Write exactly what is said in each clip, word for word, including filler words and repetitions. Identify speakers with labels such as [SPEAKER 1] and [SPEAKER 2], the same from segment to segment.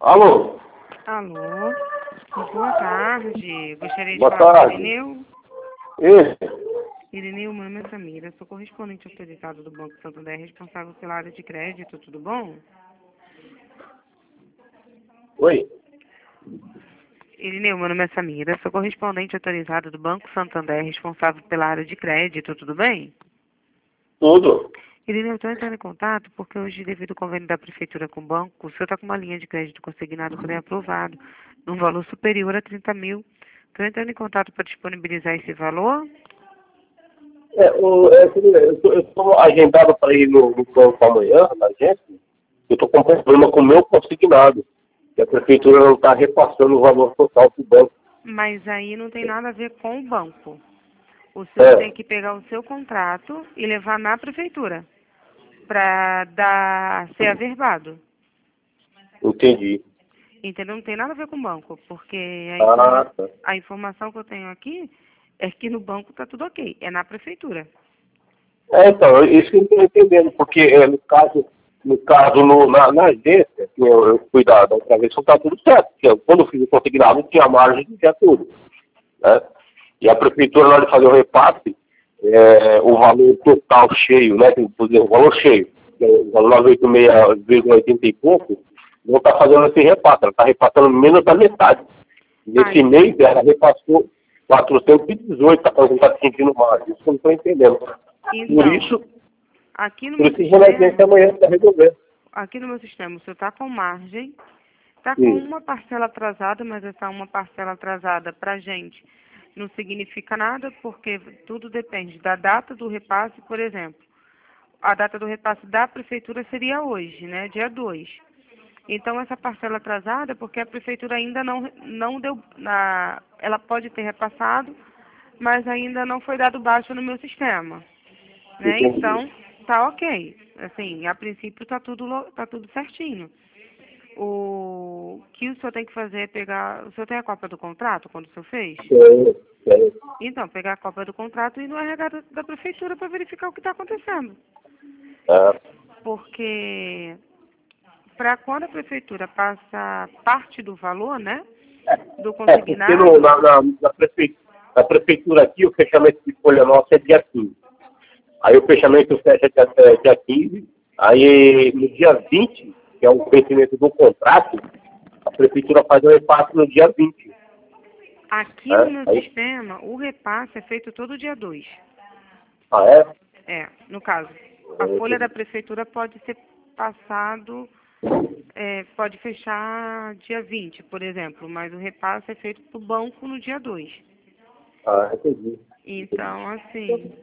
[SPEAKER 1] Alô?
[SPEAKER 2] Alô, boa tarde. Gostaria de
[SPEAKER 1] Boa
[SPEAKER 2] falar com o
[SPEAKER 1] tarde.
[SPEAKER 2] Irineu.
[SPEAKER 1] Esse?
[SPEAKER 2] Irineu, meu nome é Samira, sou correspondente autorizado do Banco Santander, responsável pela área de crédito, tudo bom?
[SPEAKER 1] Oi?
[SPEAKER 2] Irineu, meu nome é Samira, sou correspondente autorizado do Banco Santander, responsável pela área de crédito, tudo bem?
[SPEAKER 1] Tudo?
[SPEAKER 2] Irineu, estou entrando em contato porque hoje, devido ao convênio da Prefeitura com o banco, o senhor está com uma linha de crédito consignado pré-aprovado, num valor superior a trinta mil. Estou entrando em contato para disponibilizar esse valor.
[SPEAKER 1] É, o, é, eu estou agendado para ir no, no banco amanhã, na agência. Eu estou com um problema com o meu consignado, que a prefeitura não está repassando o valor total para o banco.
[SPEAKER 2] Mas aí não tem nada a ver com o banco. O senhor tem
[SPEAKER 1] É,
[SPEAKER 2] que pegar o seu contrato e levar na prefeitura para dar ser averbado.
[SPEAKER 1] entendi.
[SPEAKER 2] Entendeu? Não tem nada a ver com o banco, porque a,
[SPEAKER 1] Ah,
[SPEAKER 2] informa
[SPEAKER 1] tá.
[SPEAKER 2] a informação que eu tenho aqui é que no banco está tudo ok, é na prefeitura.
[SPEAKER 1] É, então, isso que eu não estou entendendo, porque é, no caso, no caso no, na, na agência, que eu, eu fui da, da outra vez, está tudo certo. Porque eu, quando eu fiz o consignado, tinha margem, tinha tudo. Né? E a prefeitura, na hora de fazer o repasse, é, o valor total cheio, né, por exemplo, o valor cheio, que é o valor novecentos e oitenta e seis vírgula oitenta e pouco, não está fazendo esse repasse, ela está repassando menos da metade. Nesse
[SPEAKER 2] Aí,
[SPEAKER 1] mês, ela repassou quatrocentos e dezoito, está fazendo, está sentindo mais. Isso que eu não estou entendendo. Por
[SPEAKER 2] então,
[SPEAKER 1] isso,
[SPEAKER 2] aqui no
[SPEAKER 1] por
[SPEAKER 2] meu
[SPEAKER 1] isso que já na agência
[SPEAKER 2] sistema,
[SPEAKER 1] amanhã para resolver.
[SPEAKER 2] aqui no meu sistema, o senhor está com margem, está com
[SPEAKER 1] Isso.
[SPEAKER 2] uma parcela atrasada, mas essa uma parcela atrasada para a gente não significa nada, porque tudo depende da data do repasse, por exemplo. A data do repasse da prefeitura seria hoje, né, dia dois. Então, essa parcela atrasada, é porque a prefeitura ainda não, não deu, na, ela pode ter repassado, mas ainda não foi dado baixo no meu sistema, né?
[SPEAKER 1] Entendi.
[SPEAKER 2] Então, tá ok. Assim, a princípio tá tudo, lo- tá tudo certinho. O que o senhor tem que fazer é pegar, o senhor tem a cópia do contrato quando o senhor fez?
[SPEAKER 1] É, é,
[SPEAKER 2] Então, pegar a cópia do contrato e ir no R H da, da prefeitura para verificar o que está acontecendo.
[SPEAKER 1] é.
[SPEAKER 2] Porque para quando a prefeitura passa parte do valor, né, do
[SPEAKER 1] É, porque no,
[SPEAKER 2] consignado,
[SPEAKER 1] na, na, na, prefe- na prefeitura aqui, o fechamento de folha nossa é dia quinze. Aí o fechamento fecha dia, é, dia quinze. Aí no dia vinte, que é o vencimento do contrato, a prefeitura faz o repasse no dia vinte.
[SPEAKER 2] aqui no
[SPEAKER 1] Né?
[SPEAKER 2] meu
[SPEAKER 1] Aí,
[SPEAKER 2] sistema, o repasse é feito todo dia dois.
[SPEAKER 1] ah, é?
[SPEAKER 2] É, no caso, a
[SPEAKER 1] É,
[SPEAKER 2] folha da
[SPEAKER 1] entendi.
[SPEAKER 2] prefeitura pode ser passado, é, pode fechar dia vinte, por exemplo, mas o repasse é feito para o banco no dia dois.
[SPEAKER 1] Ah, entendi. Entendi.
[SPEAKER 2] Então, assim,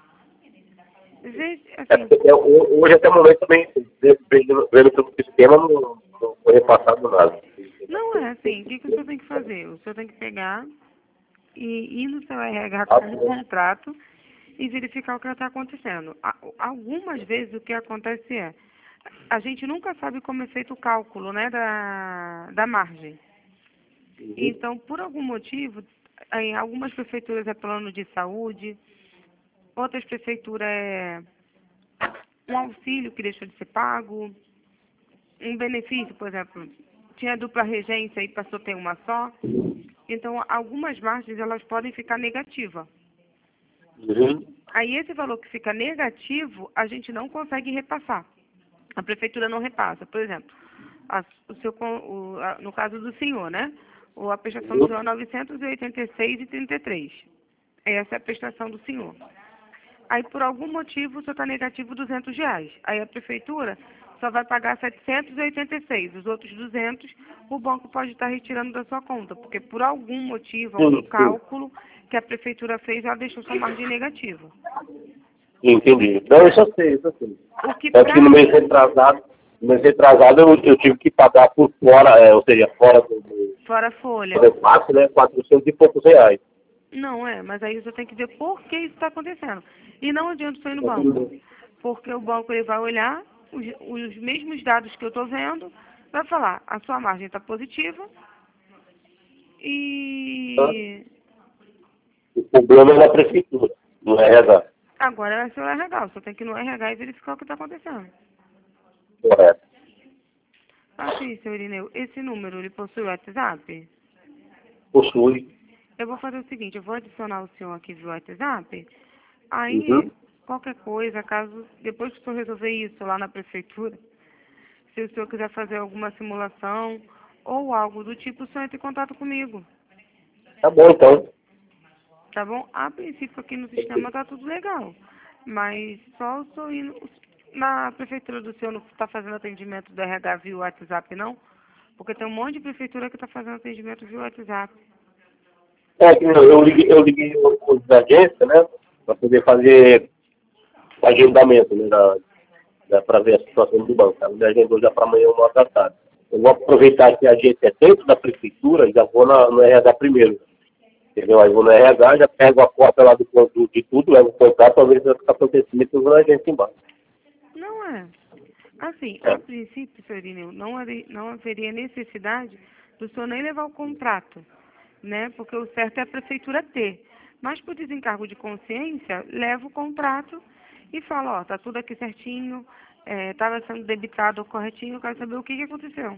[SPEAKER 2] vê-
[SPEAKER 1] É
[SPEAKER 2] assim,
[SPEAKER 1] porque é, ho- hoje até o momento também, vendo vendo pelo sistema, não, não foi repassado nada.
[SPEAKER 2] não é assim, o que, que o senhor tem que fazer? O senhor tem que pegar e ir no seu R H
[SPEAKER 1] Ah,
[SPEAKER 2] com o contrato e verificar o que está acontecendo. A- Algumas vezes o que acontece é, a gente nunca sabe como é feito o cálculo, né, da, da margem. Então, por algum motivo, em algumas prefeituras é plano de saúde, outras prefeituras é um auxílio que deixou de ser pago, um benefício, por exemplo, tinha dupla regência e passou a ter uma só. Então, algumas margens elas podem ficar negativas.
[SPEAKER 1] uhum.
[SPEAKER 2] Aí esse valor que fica negativo, a gente não consegue repassar. A prefeitura não repassa. Por exemplo, a- o seu, con- o- a- no caso do senhor, né? O- A prestação do
[SPEAKER 1] Uhum.
[SPEAKER 2] senhor é novecentos e oitenta e seis reais e trinta e três centavos. Essa é a prestação do senhor. Aí, por algum motivo, o senhor está negativo duzentos reais. Aí a prefeitura só vai pagar setecentos e oitenta e seis. Os outros duzentos, o banco pode estar retirando da sua conta, porque por algum motivo, algum
[SPEAKER 1] Sim, sim.
[SPEAKER 2] cálculo que a prefeitura fez, ela deixou sua margem negativa.
[SPEAKER 1] Entendi. Não, isso eu sei, isso eu sei.
[SPEAKER 2] O que
[SPEAKER 1] É que no
[SPEAKER 2] para
[SPEAKER 1] mês retrasado, no mês retrasado eu, eu tive que pagar por fora, é, ou seja, fora do, do,
[SPEAKER 2] fora a
[SPEAKER 1] do
[SPEAKER 2] folha.
[SPEAKER 1] repasse, né, quatrocentos e poucos reais.
[SPEAKER 2] Não é, mas aí você tem que ver por que isso está acontecendo. E não adianta você ir no banco, porque o banco ele vai olhar os, os mesmos dados que eu estou vendo, vai falar, a sua margem está positiva e
[SPEAKER 1] O problema é na prefeitura, não é R H.
[SPEAKER 2] agora é seu R H, você tem que ir no R H e verificar o que está acontecendo.
[SPEAKER 1] Correto.
[SPEAKER 2] Assim, seu Irineu, esse número, ele possui WhatsApp?
[SPEAKER 1] Possui.
[SPEAKER 2] Eu vou fazer o seguinte, eu vou adicionar o senhor aqui via WhatsApp, aí,
[SPEAKER 1] Uhum.
[SPEAKER 2] qualquer coisa, caso, depois que o senhor resolver isso lá na prefeitura, se o senhor quiser fazer alguma simulação ou algo do tipo, o senhor entra em contato comigo,
[SPEAKER 1] Tá bom, então.
[SPEAKER 2] tá bom? A princípio aqui no sistema tá tudo legal, mas só o senhor indo, na prefeitura do senhor não está fazendo atendimento do R H via WhatsApp, não? Porque tem um monte de prefeitura que está fazendo atendimento via WhatsApp.
[SPEAKER 1] É, que eu eu liguei, eu liguei os da agência, né? Para poder fazer o agendamento, né? Para ver a situação do banco. Ela me agendou já para amanhã, uma hora da tarde. Eu vou aproveitar que a agência é dentro da prefeitura e já vou na, no R H primeiro. Entendeu? Aí vou no R H, já pego a cópia lá do, do, de tudo, levo o contato para ver se está acontecendo e vou na agência embaixo.
[SPEAKER 2] Não é. Assim,
[SPEAKER 1] É.
[SPEAKER 2] a princípio, senhor Irineu, não, haver- não haveria necessidade do senhor nem levar o contrato, né? Porque o certo é a prefeitura ter. Mas por desencargo de consciência, leva o contrato e fala, ó, tá tudo aqui certinho, estava sendo debitado corretinho, eu quero saber o que, que aconteceu.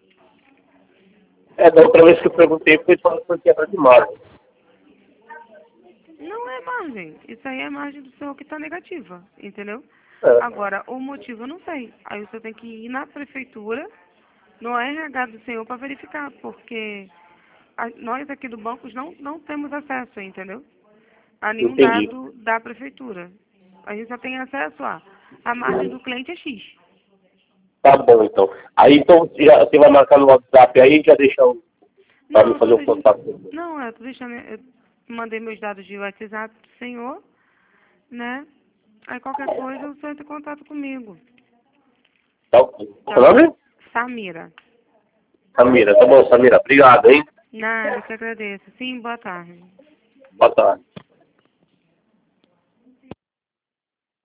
[SPEAKER 1] É, da outra vez que eu perguntei, foi só foi quebra de margem.
[SPEAKER 2] Não é margem. Isso aí é margem do senhor que está negativa, entendeu?
[SPEAKER 1] É.
[SPEAKER 2] Agora, o motivo eu não sei. Aí o senhor tem que ir na prefeitura, no R H do senhor, para verificar, porque a- nós aqui do banco não, não temos acesso, entendeu? A nenhum
[SPEAKER 1] Entendi.
[SPEAKER 2] dado da prefeitura. A gente só tem acesso a a margem do cliente é X.
[SPEAKER 1] Tá bom, então. Aí, então, já, você vai marcar no WhatsApp aí, já deixa para
[SPEAKER 2] Não,
[SPEAKER 1] mim
[SPEAKER 2] eu tô
[SPEAKER 1] fazer o
[SPEAKER 2] deixando.
[SPEAKER 1] contato.
[SPEAKER 2] Não, eu tô deixando. Eu mandei meus dados de WhatsApp pro senhor, né? Aí qualquer coisa o senhor entra em contato comigo.
[SPEAKER 1] Tá ok.
[SPEAKER 2] Tá
[SPEAKER 1] Seu
[SPEAKER 2] bom?
[SPEAKER 1] nome?
[SPEAKER 2] Samira.
[SPEAKER 1] Samira. Tá bom, Samira. Obrigado, hein?
[SPEAKER 2] Nada, eu que agradeço. Sim, boa tarde.
[SPEAKER 1] Boa tarde.